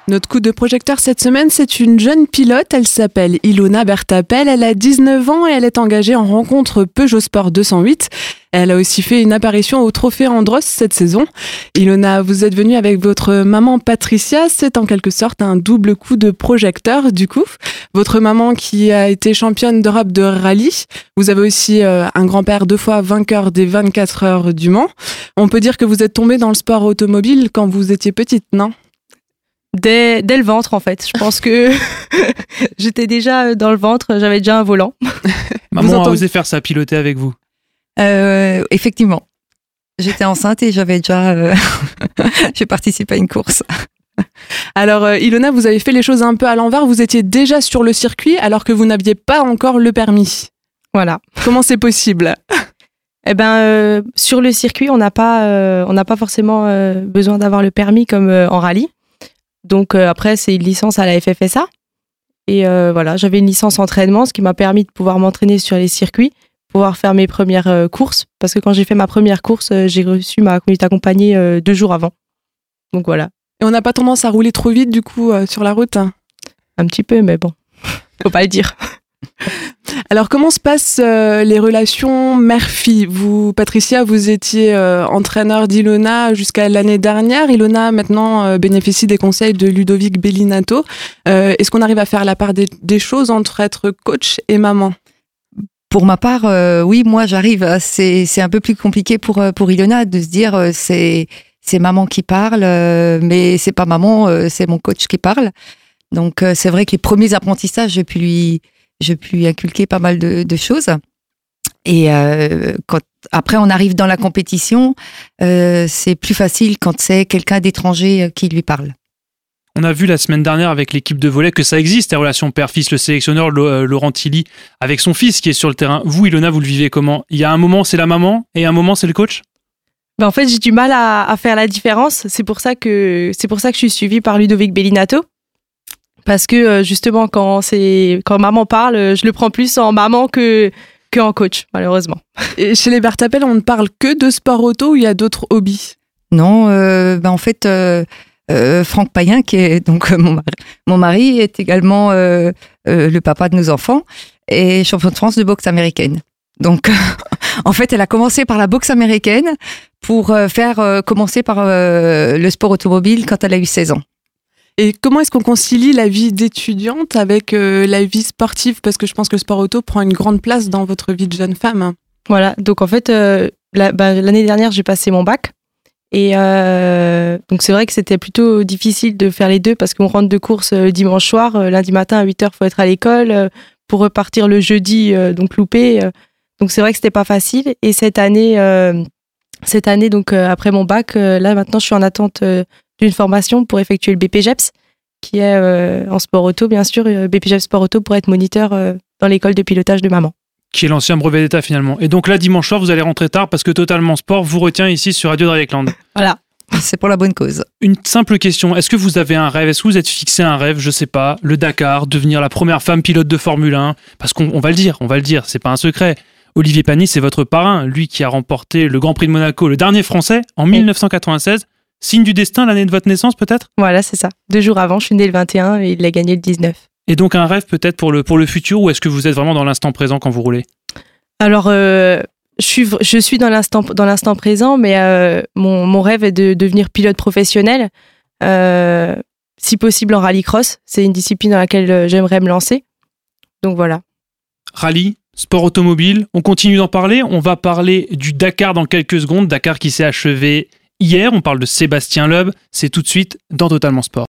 Notre coup de projecteur cette semaine, c'est une jeune pilote. Elle s'appelle Ilona Bertapel. Elle a 19 ans et elle est engagée en rencontre Peugeot Sport 208. Elle a aussi fait une apparition au Trophée Andros cette saison. Ilona, vous êtes venue avec votre maman Patricia. C'est en quelque sorte un double coup de projecteur du coup. Votre maman qui a été championne d'Europe de rallye. Vous avez aussi un grand-père 2 fois vainqueur des 24 heures du Mans. On peut dire que vous êtes tombée dans le sport automobile quand vous étiez petite, non ? Dès le ventre, en fait. Je pense que j'étais déjà dans le ventre, j'avais déjà un volant. Maman a osé faire ça, piloter avec vous. Effectivement. J'étais enceinte et j'avais déjà... j'ai participé à une course. Alors, Ilona, vous avez fait les choses un peu à l'envers. Vous étiez déjà sur le circuit alors que vous n'aviez pas encore le permis. Voilà. Comment c'est possible ? Eh ben, sur le circuit, on n'a pas forcément besoin d'avoir le permis comme en rallye. Donc après, c'est une licence à la FFSA. Et voilà, j'avais une licence entraînement, ce qui m'a permis de pouvoir m'entraîner sur les circuits, pouvoir faire mes premières courses. Parce que quand j'ai fait ma première course, j'ai reçu ma conduite accompagnée 2 jours avant. Donc voilà. Et on n'a pas tendance à rouler trop vite du coup sur la route ? Un petit peu, mais bon, faut pas le dire. Alors, comment se passent les relations mère-fille ? Vous, Patricia, vous étiez entraîneur d'Ilona jusqu'à l'année dernière. Ilona, maintenant, bénéficie des conseils de Ludovic Bellinato. Est-ce qu'on arrive à faire la part des choses entre être coach et maman ? Pour ma part, oui, moi, j'arrive. C'est un peu plus compliqué pour Ilona de se dire c'est maman qui parle, mais c'est pas maman, c'est mon coach qui parle. Donc, c'est vrai que les premiers apprentissages, j'ai pu lui inculquer pas mal de choses. Et quand après on arrive dans la compétition, c'est plus facile quand c'est quelqu'un d'étranger qui lui parle. On a vu la semaine dernière avec l'équipe de volley que ça existe, les relations père-fils. Le sélectionneur Laurent Tilly avec son fils qui est sur le terrain. Vous, Ilona, vous le vivez comment ? Il y a un moment, c'est la maman et un moment, c'est le coach ? Ben en fait, j'ai du mal à faire la différence. C'est pour ça que je suis suivie par Ludovic Bellinato. Parce que justement, quand maman parle, je le prends plus en maman que en coach, malheureusement. Et chez les Bertapel, on ne parle que de sport auto ou il y a d'autres hobbies ? Non, en fait, Franck Payen, qui est donc mon mari, est également le papa de nos enfants et champion de France de boxe américaine. Donc, en fait, elle a commencé par la boxe américaine pour commencer par le sport automobile quand elle a eu 16 ans. Et comment est-ce qu'on concilie la vie d'étudiante avec la vie sportive ? Parce que je pense que le sport auto prend une grande place dans votre vie de jeune femme. Voilà, donc en fait, l'année dernière, j'ai passé mon bac. Et donc c'est vrai que c'était plutôt difficile de faire les deux parce qu'on rentre de course dimanche soir, lundi matin à 8h, il faut être à l'école, pour repartir le jeudi, donc loupé. Donc c'est vrai que c'était pas facile. Et cette année donc après mon bac, là maintenant, je suis en attente d'une formation pour effectuer le BPJEPS, qui est en sport auto, bien sûr, BPJEPS sport auto pour être moniteur dans l'école de pilotage de maman. Qui est l'ancien brevet d'État finalement. Et donc là, dimanche soir, vous allez rentrer tard parce que Totalement Sport vous retient ici sur Radio Dreieckland. Voilà. C'est pour la bonne cause. Une simple question, est-ce que vous avez un rêve ? Est-ce que vous êtes fixé un rêve ? Je sais pas, le Dakar, devenir la première femme pilote de Formule 1 ? Parce qu'on va le dire, c'est pas un secret. Olivier Panis, c'est votre parrain, lui qui a remporté le Grand Prix de Monaco, le dernier français, en 1996. Signe du destin, l'année de votre naissance peut-être ? Voilà, c'est ça. 2 jours avant, je suis née le 21 et il a gagné le 19. Et donc un rêve peut-être pour le futur, ou est-ce que vous êtes vraiment dans l'instant présent quand vous roulez ? Alors, je suis dans l'instant présent, mais mon rêve est de devenir pilote professionnel, si possible en rallycross. C'est une discipline dans laquelle j'aimerais me lancer. Donc voilà. Rallye, sport automobile, on continue d'en parler. On va parler du Dakar dans quelques secondes. Dakar qui s'est achevé hier. On parle de Sébastien Loeb. C'est tout de suite dans Totalement Sport.